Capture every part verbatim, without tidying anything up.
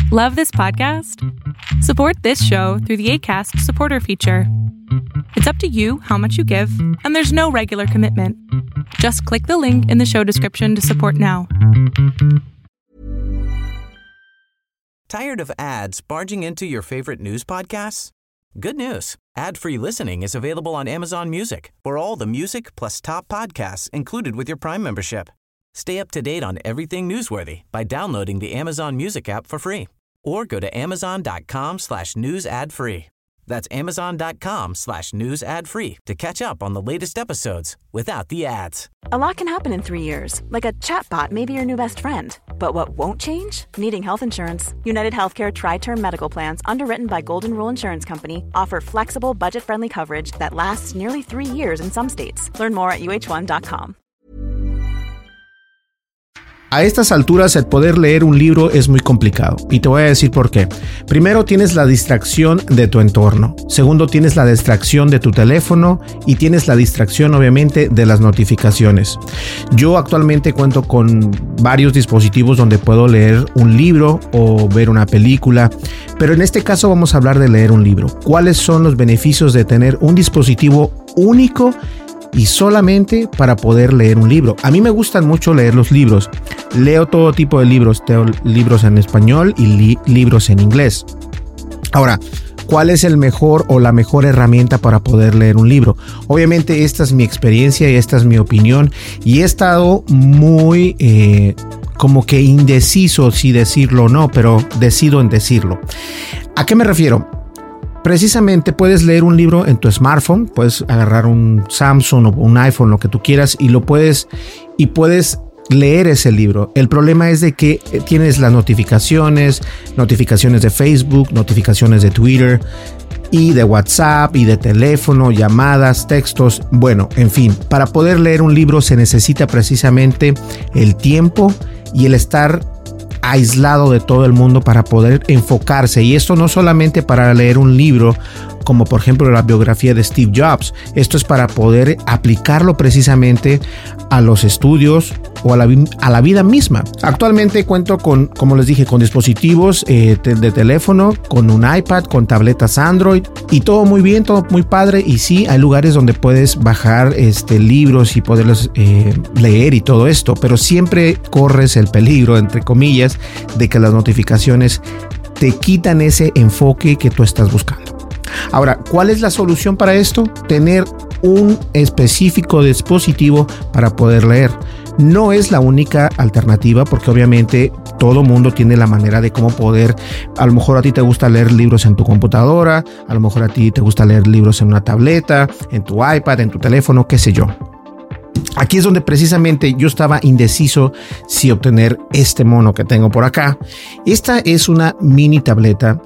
Love this podcast? Support this show through the Acast supporter feature. It's up to you how much you give, and there's no regular commitment. Just click the link in the show description to support now. Tired of ads barging into your favorite news podcasts? Good news. Ad-free listening is available on Amazon Music for all the music plus top podcasts included with your Prime membership. Stay up to date on everything newsworthy by downloading the Amazon Music app for free or go to amazon.com slash news ad free. That's amazon.com slash news ad free to catch up on the latest episodes without the ads. A lot can happen in three years, like a chatbot may be your new best friend. But what won't change? Needing health insurance. United Healthcare Tri-Term Medical Plans, underwritten by Golden Rule Insurance Company, offer flexible, budget-friendly coverage that lasts nearly three years in some states. Learn more at U H one dot com. A estas alturas el poder leer un libro es muy complicado y te voy a decir por qué. Primero, tienes la distracción de tu entorno. Segundo, tienes la distracción de tu teléfono y tienes la distracción obviamente de las notificaciones. Yo actualmente cuento con varios dispositivos donde puedo leer un libro o ver una película, pero en este caso vamos a hablar de leer un libro. ¿Cuáles son los beneficios de tener un dispositivo único y solamente para poder leer un libro? A mí me gustan mucho leer los libros. Leo todo tipo de libros. Leo libros en español y li- libros en inglés. Ahora, ¿cuál es el mejor o la mejor herramienta para poder leer un libro? Obviamente esta es mi experiencia y esta es mi opinión. Y he estado muy eh, como que indeciso si decirlo o no, pero decido en decirlo. ¿A qué me refiero? Precisamente puedes leer un libro en tu smartphone, puedes agarrar un Samsung o un iPhone, lo que tú quieras, y lo puedes y puedes leer ese libro. El problema es de que tienes las notificaciones, notificaciones de Facebook, notificaciones de Twitter y de WhatsApp y de teléfono, llamadas, textos. Bueno, en fin, para poder leer un libro se necesita precisamente el tiempo y el estar aislado de todo el mundo para poder enfocarse, y esto no solamente para leer un libro como por ejemplo la biografía de Steve Jobs. Esto es para poder aplicarlo precisamente a los estudios o a la, a la vida misma. Actualmente cuento con, como les dije, con dispositivos eh, de, de teléfono, con un iPad, con tabletas Android y todo muy bien, todo muy padre. Y sí, hay lugares donde puedes bajar este, libros y poderlos eh, leer y todo esto, pero siempre corres el peligro, entre comillas, de que las notificaciones te quitan ese enfoque que tú estás buscando. Ahora, ¿cuál es la solución para esto? Tener un específico dispositivo para poder leer. No es la única alternativa, porque obviamente todo mundo tiene la manera de cómo poder. A lo mejor a ti te gusta leer libros en tu computadora, a lo mejor a ti te gusta leer libros en una tableta, en tu iPad, en tu teléfono, qué sé yo. Aquí es donde precisamente yo estaba indeciso si obtener este mono que tengo por acá. Esta es una mini tableta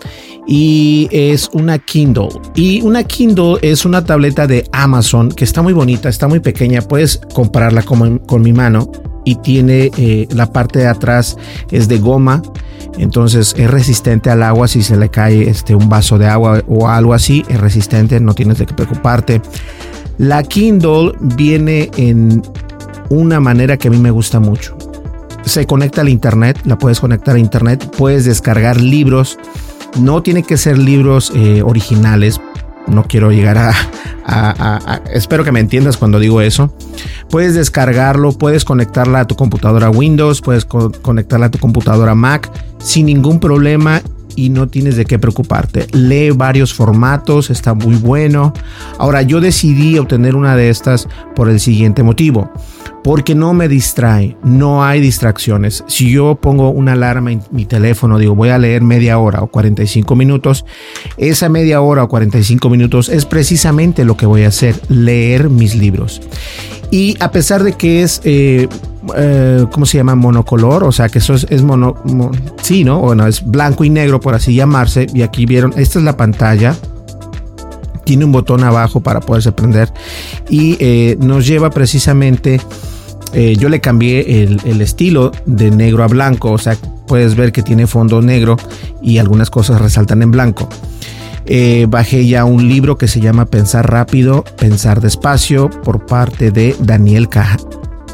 y es una Kindle. Y una Kindle es una tableta de Amazon que está muy bonita, está muy pequeña. Puedes comprarla con, con mi mano y tiene eh, la parte de atrás es de goma. Entonces es resistente al agua. Si se le cae este, un vaso de agua o algo así, es resistente, no tienes de qué preocuparte. La Kindle viene en una manera que a mí me gusta mucho. Se conecta al internet, la puedes conectar a internet, puedes descargar libros. No tiene que ser libros eh, originales. No quiero llegar a, a, a, a... Espero que me entiendas cuando digo eso. Puedes descargarlo, puedes conectarla a tu computadora Windows, puedes co- conectarla a tu computadora Mac sin ningún problema. Y no tienes de qué preocuparte. Lee varios formatos, está muy bueno. Ahora, yo decidí obtener una de estas por el siguiente motivo. Porque no me distrae, no hay distracciones. Si yo pongo una alarma en mi teléfono, digo voy a leer media hora o cuarenta y cinco minutos, esa media hora o cuarenta y cinco minutos es precisamente lo que voy a hacer, leer mis libros. Y a pesar de que es, eh, eh, ¿cómo se llama? Monocolor, o sea que eso es, es mono, mo, sí, ¿no? Bueno, es blanco y negro por así llamarse. Y aquí vieron, esta es la pantalla. Tiene un botón abajo para poderse prender y eh, nos lleva precisamente, eh, yo le cambié el, el estilo de negro a blanco, o sea, puedes ver que tiene fondo negro y algunas cosas resaltan en blanco. Eh, bajé ya un libro que se llama Pensar Rápido, Pensar Despacio por parte de Daniel Cah-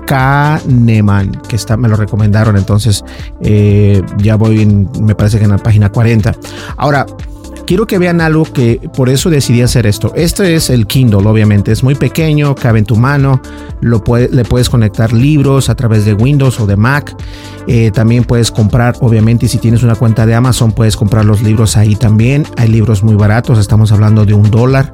Kahneman, que está, me lo recomendaron, entonces eh, ya voy en, me parece que en la página cuarenta. Ahora, quiero que vean algo que por eso decidí hacer esto. Este es el Kindle, obviamente, es muy pequeño, cabe en tu mano, lo puede, le puedes conectar libros a través de Windows o de Mac. Eh, también puedes comprar, obviamente, y si tienes una cuenta de Amazon, puedes comprar los libros ahí también. Hay libros muy baratos, estamos hablando de un dólar.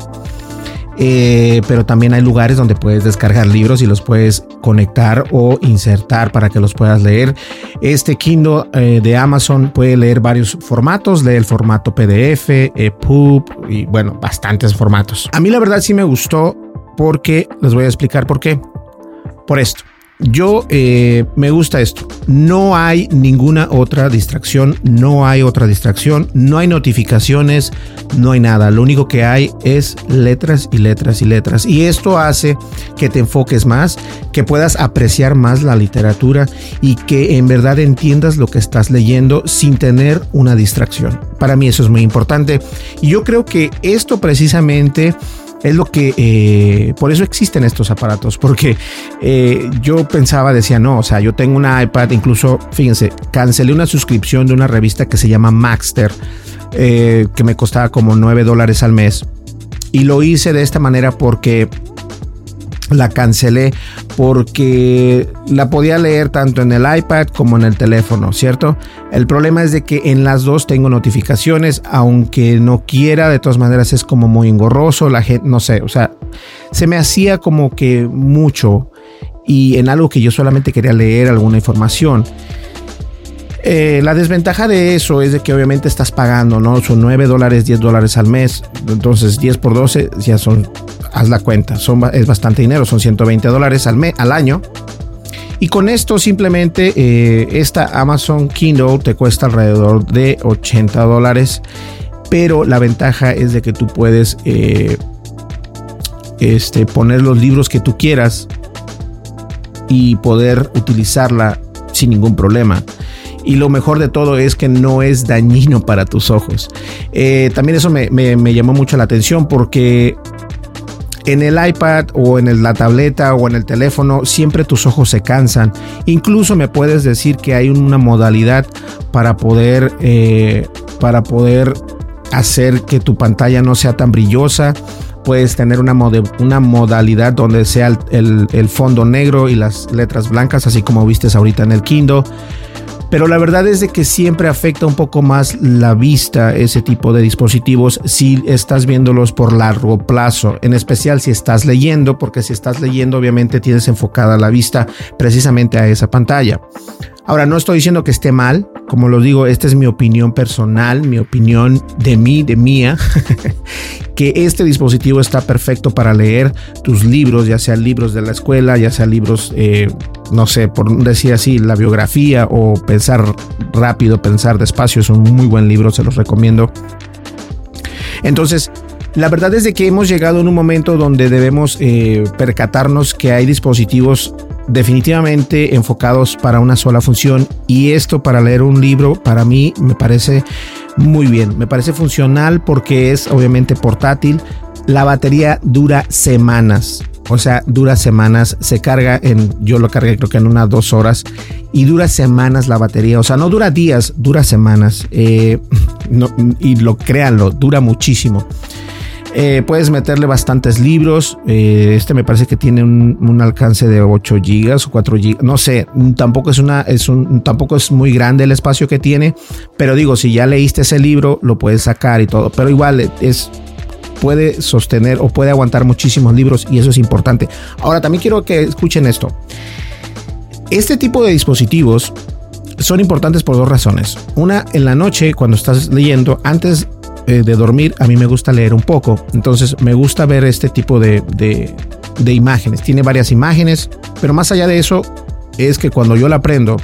Eh, pero también hay lugares donde puedes descargar libros y los puedes conectar o insertar para que los puedas leer. Este Kindle eh, de Amazon puede leer varios formatos, lee el formato P D F, E P U B y bueno, bastantes formatos. A mí la verdad sí me gustó porque les voy a explicar por qué. Por esto. Yo eh, me gusta esto. No hay ninguna otra distracción, no hay otra distracción, no hay notificaciones, no hay nada. Lo único que hay es letras y letras y letras. Y esto hace que te enfoques más, que puedas apreciar más la literatura y que en verdad entiendas lo que estás leyendo sin tener una distracción. Para mí eso es muy importante. Y yo creo que esto precisamente es lo que, eh, por eso existen estos aparatos, porque eh, yo pensaba, decía, no, o sea, yo tengo una iPad, incluso, fíjense, cancelé una suscripción de una revista que se llama Maxter, eh, que me costaba como nueve dólares al mes, y lo hice de esta manera porque la cancelé, porque la podía leer tanto en el iPad como en el teléfono, ¿cierto? El problema es de que en las dos tengo notificaciones, aunque no quiera, de todas maneras es como muy engorroso, la gente, no sé, o sea, se me hacía como que mucho y en algo que yo solamente quería leer alguna información. Eh, la desventaja de eso es de que obviamente estás pagando, ¿no? Son nueve dólares, diez dólares al mes. Entonces diez por doce ya son, haz la cuenta, son, es bastante dinero, son ciento veinte dólares al, mes, al año. Y con esto simplemente eh, esta Amazon Kindle te cuesta alrededor de ochenta dólares. Pero la ventaja es de que tú puedes eh, este, poner los libros que tú quieras y poder utilizarla sin ningún problema. Y lo mejor de todo es que no es dañino para tus ojos. Eh, también eso me, me, me llamó mucho la atención porque en el iPad o en el, la tableta o en el teléfono siempre tus ojos se cansan. Incluso me puedes decir que hay una modalidad para poder, eh, para poder hacer que tu pantalla no sea tan brillosa. Puedes tener una, mod- una modalidad donde sea el, el, el fondo negro y las letras blancas, así como vistes ahorita en el Kindle. Pero la verdad es de que siempre afecta un poco más la vista ese tipo de dispositivos si estás viéndolos por largo plazo, en especial si estás leyendo, porque si estás leyendo obviamente tienes enfocada la vista precisamente a esa pantalla. Ahora, no estoy diciendo que esté mal, como lo digo, esta es mi opinión personal, mi opinión de mí, de mía, que este dispositivo está perfecto para leer tus libros, ya sean libros de la escuela, ya sean libros, eh, no sé, por decir así, la biografía o Pensar rápido, pensar despacio, es un muy buen libro, se los recomiendo. Entonces, la verdad es de que hemos llegado en un momento donde debemos eh, percatarnos que hay dispositivos definitivamente enfocados para una sola función, y esto para leer un libro para mí me parece muy bien, me parece funcional porque es obviamente portátil. La batería dura semanas, o sea, dura semanas, se carga en, yo lo cargué creo que en unas dos horas y dura semanas la batería, o sea, no dura días, dura semanas, eh, no, y lo créanlo, dura muchísimo. Eh, puedes meterle bastantes libros. Eh, este me parece que tiene un, un alcance de ocho gigas o cuatro gigas. No sé, tampoco es una, es un, tampoco es muy grande el espacio que tiene. Pero digo, si ya leíste ese libro, lo puedes sacar y todo. Pero igual es, puede sostener o puede aguantar muchísimos libros y eso es importante. Ahora también quiero que escuchen esto. Este tipo de dispositivos son importantes por dos razones. Una, en la noche cuando estás leyendo, antes de dormir, a mí me gusta leer un poco, entonces me gusta ver este tipo de, de, de imágenes. Tiene varias imágenes, pero más allá de eso es que cuando yo la prendo,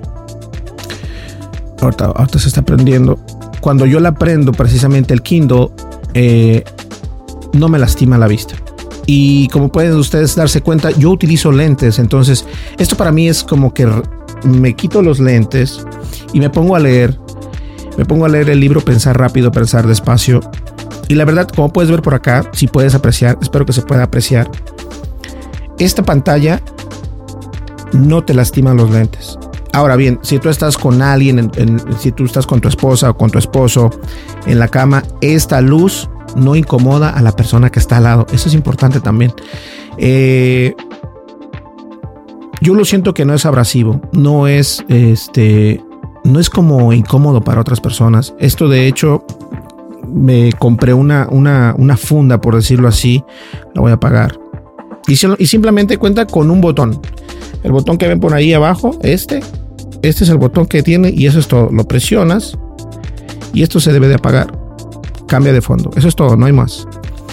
ahorita, ahorita se está prendiendo, cuando yo la prendo precisamente el Kindle, eh, no me lastima la vista. Y como pueden ustedes darse cuenta, yo utilizo lentes, entonces esto para mí es como que me quito los lentes y me pongo a leer. Me pongo a leer el libro Pensar rápido, pensar despacio. Y la verdad, como puedes ver por acá, si puedes apreciar, espero que se pueda apreciar. Esta pantalla no te lastiman los lentes. Ahora bien, si tú estás con alguien, en, en, si tú estás con tu esposa o con tu esposo en la cama, esta luz no incomoda a la persona que está al lado. Eso es importante también. Eh, yo lo siento que no es abrasivo, no es, este, no es como incómodo para otras personas. Esto, de hecho, me compré una, una, una funda, por decirlo así, la voy a apagar. Y, y simplemente cuenta con un botón. El botón que ven por ahí abajo, este, este es el botón que tiene y eso es todo. Lo presionas y esto se debe de apagar. Cambia de fondo. Eso es todo, no hay más.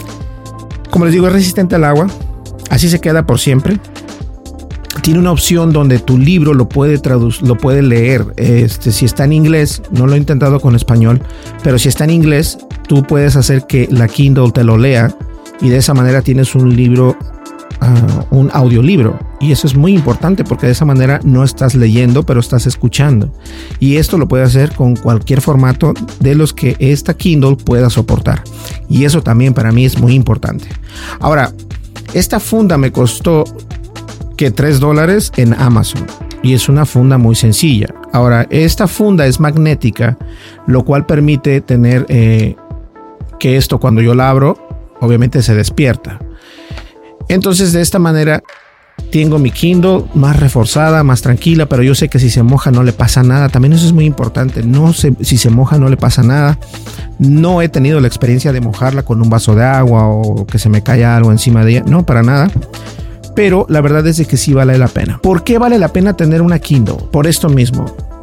Como les digo, es resistente al agua. Así se queda por siempre. Tiene una opción donde tu libro lo puede traducir, lo puede leer. Este, si está en inglés, no lo he intentado con español, pero si está en inglés, tú puedes hacer que la Kindle te lo lea y de esa manera tienes un libro, uh, un audiolibro. Y eso es muy importante porque de esa manera no estás leyendo, pero estás escuchando. Y esto lo puedes hacer con cualquier formato de los que esta Kindle pueda soportar. Y eso también para mí es muy importante. Ahora, esta funda me costó que tres dólares en Amazon y es una funda muy sencilla. Ahora, esta funda es magnética, lo cual permite tener eh, que esto, cuando yo la abro, obviamente se despierta. Entonces, de esta manera tengo mi Kindle más reforzada, más tranquila, pero yo sé que si se moja no le pasa nada. También eso es muy importante. No sé, si se moja no le pasa nada. No he tenido la experiencia de mojarla con un vaso de agua o que se me caiga algo encima de ella. No, para nada. Pero la verdad es de que sí vale la pena. ¿Por qué vale la pena tener una Kindle? Por esto mismo.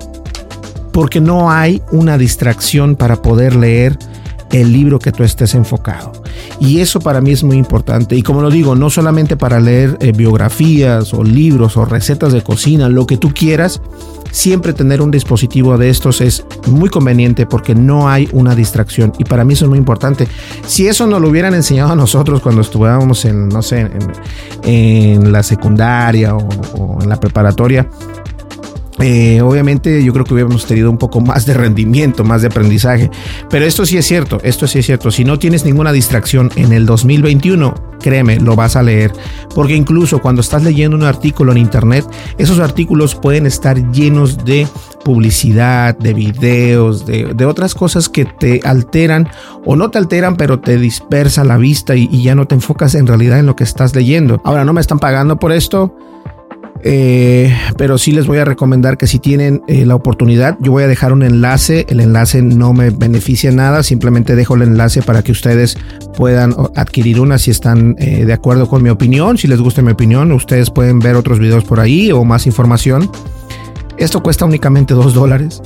Porque no hay una distracción para poder leer el libro que tú estés enfocado. Y eso para mí es muy importante. Y como lo digo, no solamente para leer eh, biografías o libros o recetas de cocina, lo que tú quieras, siempre tener un dispositivo de estos es muy conveniente porque no hay una distracción. Y para mí eso es muy importante. Si eso nos lo hubieran enseñado a nosotros cuando estuviéramos en, no sé, en, en la secundaria o, o en la preparatoria, Eh, obviamente yo creo que hubiéramos tenido un poco más de rendimiento, más de aprendizaje, pero esto sí es cierto, esto sí es cierto. Si no tienes ninguna distracción en el dos mil veintiuno, créeme, lo vas a leer, porque incluso cuando estás leyendo un artículo en internet, esos artículos pueden estar llenos de publicidad, de videos, de, de otras cosas que te alteran o no te alteran, pero te dispersa la vista y, y ya no te enfocas en realidad en lo que estás leyendo. Ahora, no me están pagando por esto, Eh, pero sí les voy a recomendar que si tienen eh, la oportunidad, yo voy a dejar un enlace. El enlace no me beneficia nada, simplemente dejo el enlace para que ustedes puedan adquirir una si están eh, de acuerdo con mi opinión. Si les gusta mi opinión, ustedes pueden ver otros videos por ahí o más información. Esto cuesta únicamente dos dólares.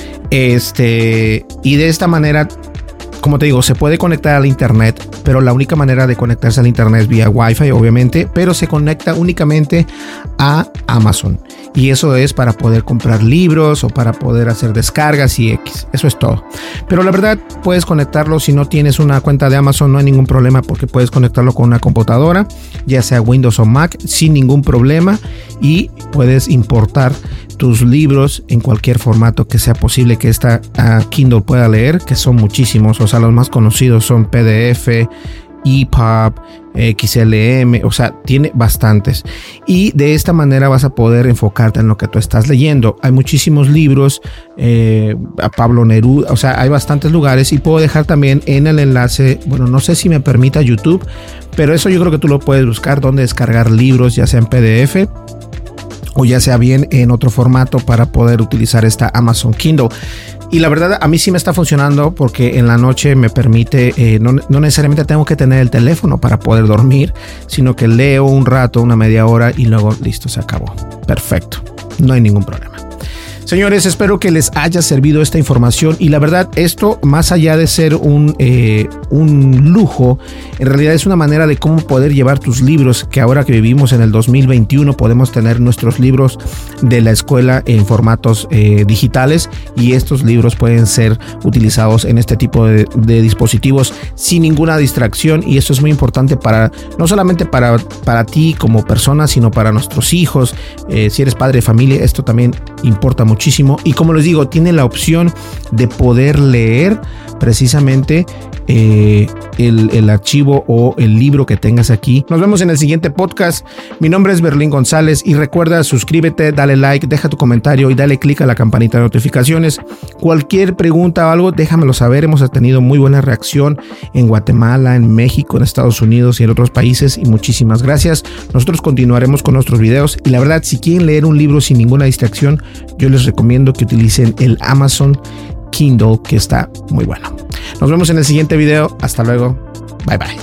Este, y de esta manera, como te digo, se puede conectar al internet, pero la única manera de conectarse al internet es vía Wi-Fi, obviamente, pero se conecta únicamente a Amazon. Y eso es para poder comprar libros o para poder hacer descargas y X. Eso es todo. Pero la verdad, puedes conectarlo si no tienes una cuenta de Amazon, no hay ningún problema porque puedes conectarlo con una computadora, ya sea Windows o Mac, sin ningún problema, y puedes importar tus libros en cualquier formato que sea posible que esta uh, Kindle pueda leer, que son muchísimos. O sea, los más conocidos son P D F, E P U B, X L M, o sea, tiene bastantes. Y de esta manera vas a poder enfocarte en lo que tú estás leyendo. Hay muchísimos libros, eh, a Pablo Neruda, o sea, hay bastantes lugares, y puedo dejar también en el enlace, bueno, no sé si me permita YouTube, pero eso yo creo que tú lo puedes buscar, donde descargar libros, ya sea en P D F o ya sea bien en otro formato para poder utilizar esta Amazon Kindle. Y la verdad, a mí sí me está funcionando porque en la noche me permite, eh, no, no necesariamente tengo que tener el teléfono para poder dormir, sino que leo un rato, una media hora y luego listo, se acabó. Perfecto, no hay ningún problema. Señores, espero que les haya servido esta información, y la verdad, esto, más allá de ser un, eh, un lujo, en realidad es una manera de cómo poder llevar tus libros, que ahora que vivimos en el dos mil veintiuno podemos tener nuestros libros de la escuela en formatos eh, digitales, y estos libros pueden ser utilizados en este tipo de, de dispositivos sin ninguna distracción. Y esto es muy importante para, no solamente para, para ti como persona, sino para nuestros hijos. Eh, si eres padre de familia, esto también importa mucho. Muchísimo. Y como les digo, tiene la opción de poder leer, precisamente eh, el, el archivo o el libro que tengas aquí. Nos vemos en el siguiente podcast. Mi nombre es Berlín González y recuerda, suscríbete, dale like, deja tu comentario y dale click a la campanita de notificaciones. Cualquier pregunta o algo, déjamelo saber. Hemos tenido muy buena reacción en Guatemala, en México, en Estados Unidos y en otros países, y muchísimas gracias. Nosotros continuaremos con nuestros videos y la verdad, si quieren leer un libro sin ninguna distracción, yo les recomiendo que utilicen el Amazon Kindle, que está muy bueno. Nos vemos en el siguiente video. Hasta luego. Bye bye.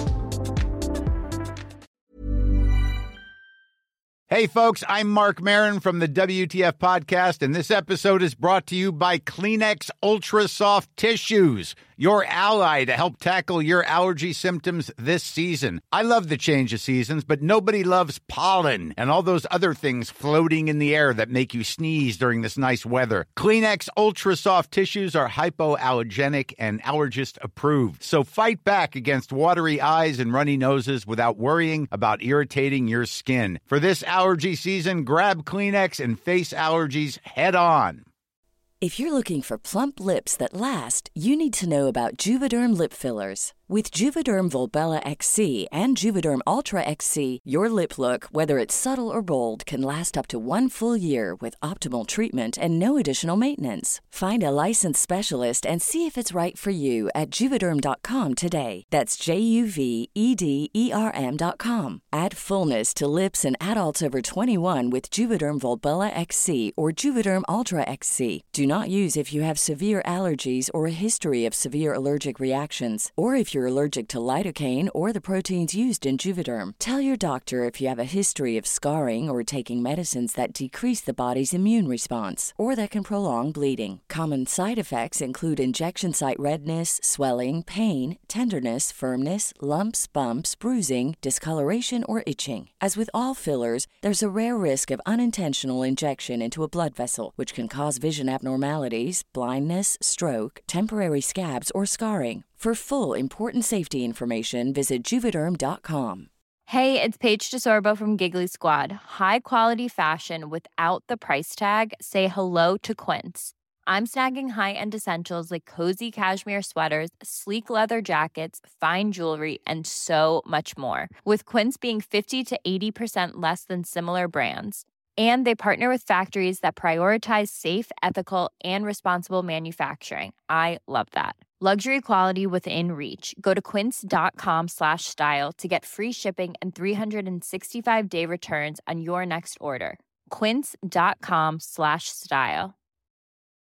Hey folks, I'm Mark Maron from the W T F podcast, and this episode is brought to you by Kleenex Ultra Soft Tissues, your ally to help tackle your allergy symptoms this season. I love the change of seasons, but nobody loves pollen and all those other things floating in the air that make you sneeze during this nice weather. Kleenex Ultra Soft Tissues are hypoallergenic and allergist approved, so fight back against watery eyes and runny noses without worrying about irritating your skin. For this allergy season, grab Kleenex and face allergies head on. If you're looking for plump lips that last, you need to know about Juvederm lip fillers. With Juvederm Volbella X C and Juvederm Ultra X C, your lip look, whether it's subtle or bold, can last up to one full year with optimal treatment and no additional maintenance. Find a licensed specialist and see if it's right for you at Juvederm dot com today. That's J U V E D E R M dot com. Add fullness to lips in adults over twenty-one with Juvederm Volbella X C or Juvederm Ultra X C. Do not use if you have severe allergies or a history of severe allergic reactions, or if you're allergic to lidocaine or the proteins used in Juvederm. Tell your doctor if you have a history of scarring or taking medicines that decrease the body's immune response or that can prolong bleeding. Common side effects include injection site redness, swelling, pain, tenderness, firmness, lumps, bumps, bruising, discoloration, or itching. As with all fillers, there's a rare risk of unintentional injection into a blood vessel, which can cause vision abnormalities, blindness, stroke, temporary scabs, or scarring. For full, important safety information, visit Juvederm dot com. Hey, it's Paige DeSorbo from Giggly Squad. High quality fashion without the price tag. Say hello to Quince. I'm snagging high-end essentials like cozy cashmere sweaters, sleek leather jackets, fine jewelry, and so much more. With Quince being fifty to eighty percent less than similar brands. And they partner with factories that prioritize safe, ethical, and responsible manufacturing. I love that. Luxury quality within reach. Go to quince.com slash style to get free shipping and three sixty-five day returns on your next order. Quince.com slash style.